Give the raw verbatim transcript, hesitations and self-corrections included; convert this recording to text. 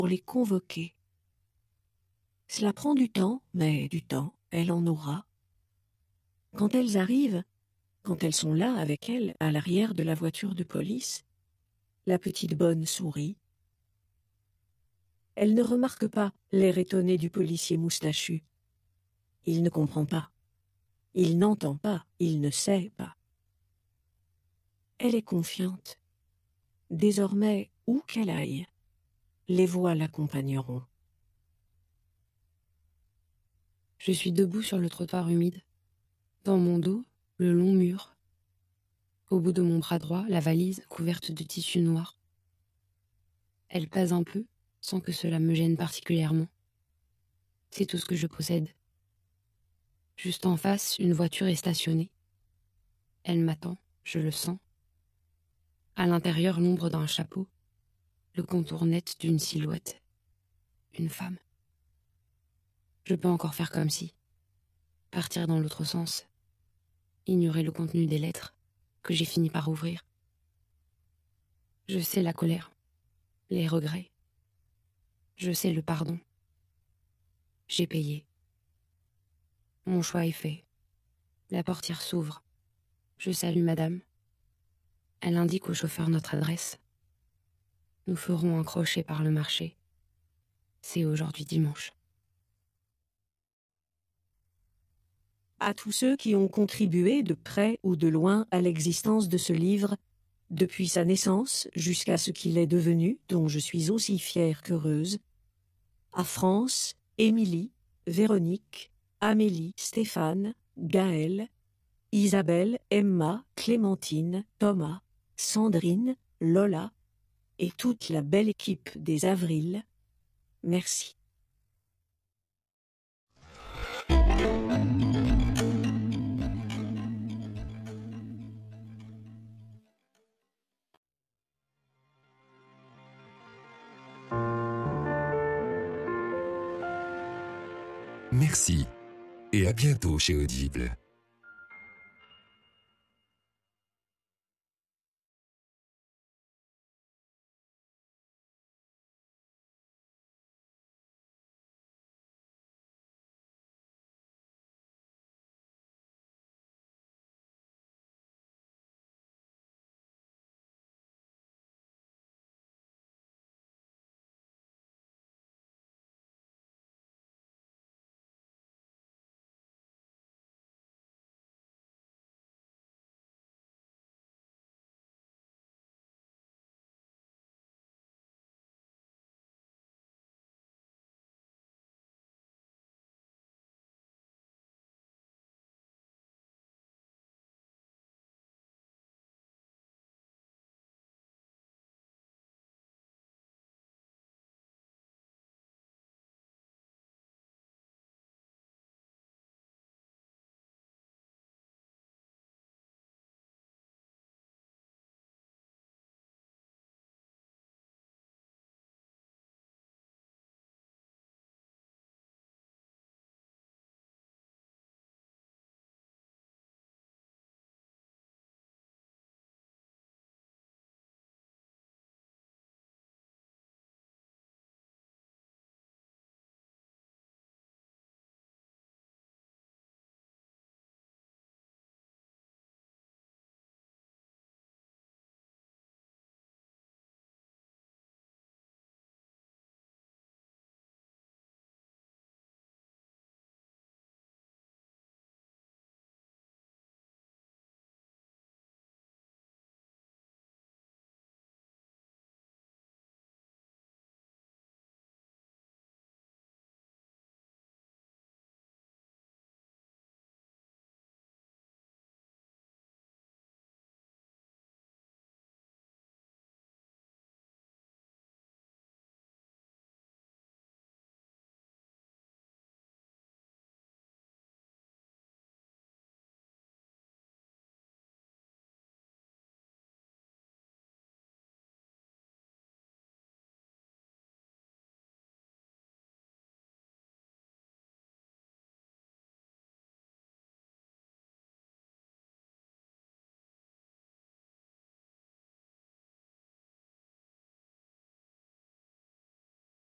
pour les convoquer. Cela prend du temps, mais du temps, elle en aura. Quand elles arrivent, quand elles sont là avec elle, à l'arrière de la voiture de police, la petite bonne sourit. Elle ne remarque pas l'air étonné du policier moustachu. Il ne comprend pas. Il n'entend pas. Il ne sait pas. Elle est confiante. Désormais, où qu'elle aille, les voix l'accompagneront. Je suis debout sur le trottoir humide. Dans mon dos, le long mur. Au bout de mon bras droit, la valise couverte de tissu noir. Elle pèse un peu, sans que cela me gêne particulièrement. C'est tout ce que je possède. Juste en face, une voiture est stationnée. Elle m'attend, je le sens. À l'intérieur, l'ombre d'un chapeau, le contour net d'une silhouette. Une femme. Je peux encore faire comme si. Partir dans l'autre sens. Ignorer le contenu des lettres que j'ai fini par ouvrir. Je sais la colère, les regrets. Je sais le pardon. J'ai payé. Mon choix est fait. La portière s'ouvre. Je salue madame. Elle indique au chauffeur notre adresse. Nous ferons un crochet par le marché. C'est aujourd'hui dimanche. À tous ceux qui ont contribué de près ou de loin à l'existence de ce livre, depuis sa naissance jusqu'à ce qu'il est devenu, dont je suis aussi fière qu'heureuse, à France, Émilie, Véronique, Amélie, Stéphane, Gaëlle, Isabelle, Emma, Clémentine, Thomas, Sandrine, Lola et toute la belle équipe des Avrils, merci. Merci et à bientôt chez Audible.